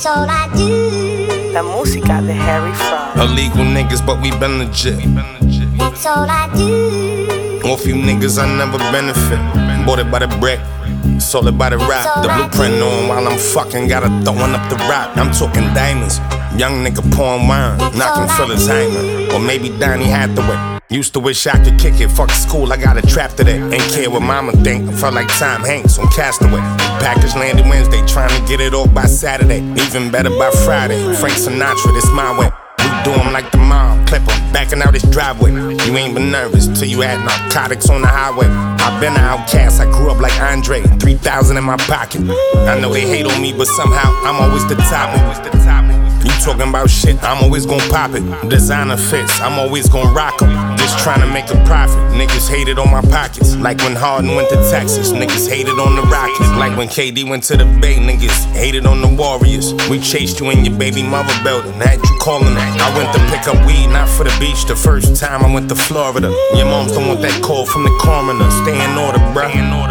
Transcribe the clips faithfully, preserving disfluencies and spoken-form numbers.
That's all I do. La música de Harry Fraud. Illegal niggas, but we been legit. That's all I do. Off you niggas, I never benefit. Bought it by the brick, sold it by the rock. The blueprint on while I'm fucking, gotta throwing up the rock. I'm talking diamonds. Young nigga pouring wine, knocking Phyllis Hyman. Or maybe Donnie Hathaway. Used to wish I could kick it, fuck school, I got a trap today. Ain't care what mama think, I felt like Tom Hanks on Castaway. Package landed Wednesday, trying to get it off by Saturday. Even better by Friday, Frank Sinatra, this my way. We do 'em like the mob, clip 'em, backing out his driveway. You ain't been nervous till you had narcotics on the highway. I been an outcast, I grew up like Andre, three thousand in my pocket. I know they hate on me, but somehow I'm always the topic. You talking about shit, I'm always gon' pop it. Designer fits, I'm always gon' rock 'em. Just tryna make a profit. Niggas hated on my pockets. Like when Harden went to Texas, niggas hated on the Rockets. Like when K D went to the Bay, niggas hated on the Warriors. We chased you in your baby mother building, had you calling that. I went to pick up weed, not for the beach. The first time I went to Florida. Your moms don't want that call from the coroner. Stay in order, bruh.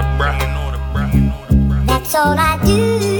That's all I do.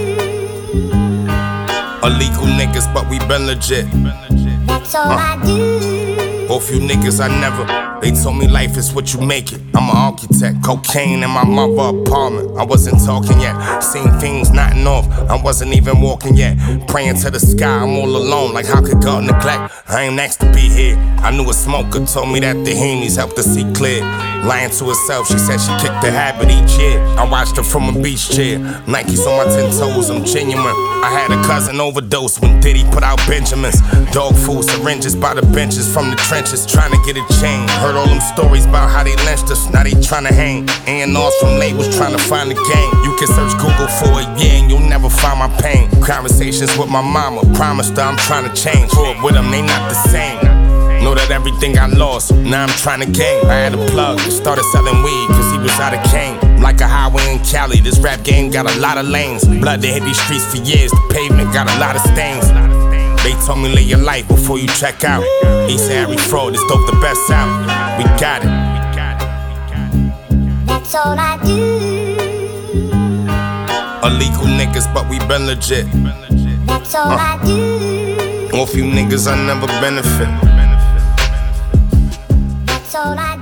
Illegal niggas, but we been legit. That's all I do. Off you niggas, I never. They told me life is what you make it. I'm an architect, cocaine in my mother apartment. I wasn't talking yet, seen things knotting off. I wasn't even walking yet. Praying to the sky, I'm all alone. Like how could God neglect? I ain't next to be here. I knew a smoker told me that the Heenies helped her see clear. Lying to herself, she said she kicked the habit each year. I watched her from a beach chair. Nikes on my ten toes, I'm genuine. I had a cousin overdose when Diddy put out Benjamins. Dog food syringes by the benches from the trenches, trying to get it changed. Heard all them stories about how they lynched us, now they tryna hang. A and R's from labels trying to find the game. You can search Google for a year and you'll never find my pain. Conversations with my mama, promised her I'm trying to change. Grew up with them, they not the same. Know that everything I lost, now I'm trying to gain. I had a plug, started selling weed cause he was out of cane. Like a highway in Cali, this rap game got a lot of lanes. Blood that hit these streets for years, the pavement got a lot of stains. They told me live your life before you check out. He said Harry Fraud, this dope the best out. We got it. That's all I do. Illegal niggas, but we been legit. That's all I do. Off you niggas, I never benefit. That's all I do.